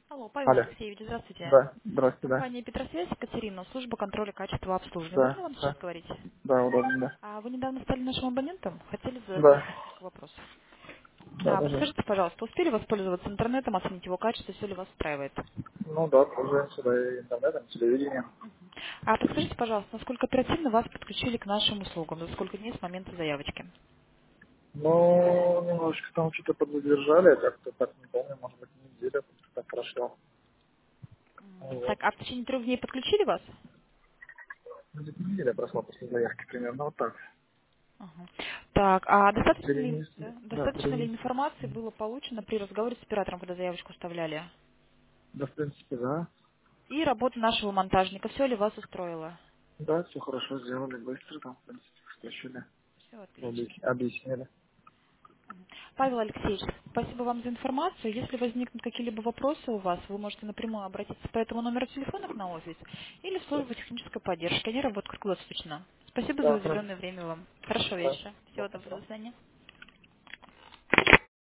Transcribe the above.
Алло, Павел Алло. Алексеевич, здравствуйте. Да, здравствуйте, да. Компания Петросвязь, Екатерина, служба контроля качества обслуживания. Да, Можно вам сейчас да, говорить? да, удобно, да. А вы недавно стали нашим абонентом? Хотели задать Да, вам несколько вопросов. да, да, да. Подскажите, пожалуйста, успели воспользоваться интернетом, оценить его качество, все ли вас устраивает? Ну да, пользуемся, да, и интернетом, и телевидением. Подскажите, пожалуйста, насколько оперативно вас подключили к нашим услугам? За сколько дней с момента заявочки? Ну, немножко там что-то подзадержали, я как-то так не помню, может быть, неделя как-то так прошло. Вот. Так, а в течение 3 дней подключили вас? Ну, где-то неделя прошла после заявки примерно, вот так. Ага. Так, а Перенесли, да, достаточно ли перенесли. информации было получено при разговоре с оператором, когда заявочку оставляли? Да, в принципе, да. И работа нашего монтажника, все ли вас устроило? Да, все хорошо сделали, быстро там, в принципе, включили, Все отлично. объяснили. Павел Алексеевич, спасибо вам за информацию. Если возникнут какие-либо вопросы у вас, вы можете напрямую обратиться по этому номеру телефона к на офис или в службу технической поддержки. Они работают круглосуточно. Спасибо за Да, хорошо. уделенное время вам. Хорошего Да, вечера. да, Всего доброго. спасибо. До свидания.